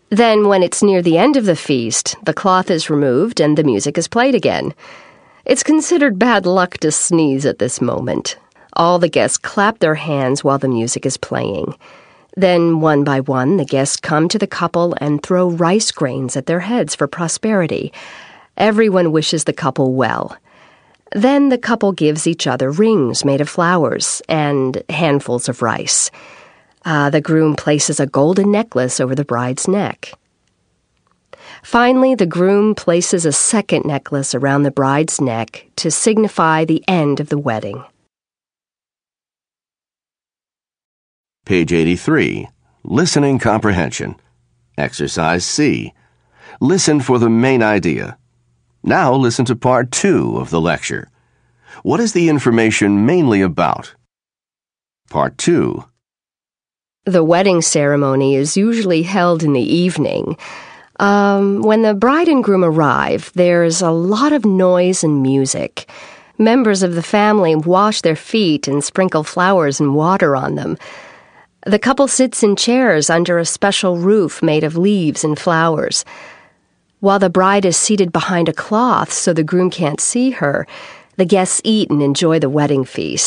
Then, when it's near the end of the feast, the cloth is removed and the music is played again. It's considered bad luck to sneeze at this moment. All the guests clap their hands while the music is playing. Then, one by one, the guests come to the couple and throw rice grains at their heads for prosperity. Everyone wishes the couple well. Then the couple gives each other rings made of flowers and handfuls of rice. The groom places a golden necklace over the bride's neck. Finally, the groom places a second necklace around the bride's neck to signify the end of the wedding. Page 83. Listening Comprehension. Exercise C. Listen for the main idea. Now listen to Part 2 of the lecture. What is the information mainly about? Part 2. The wedding ceremony is usually held in the evening. When the bride and groom arrive, there's a lot of noise and music. Members of the family wash their feet and sprinkle flowers and water on them. The couple sits in chairs under a special roof made of leaves and flowers. While the bride is seated behind a cloth so the groom can't see her, the guests eat and enjoy the wedding feast.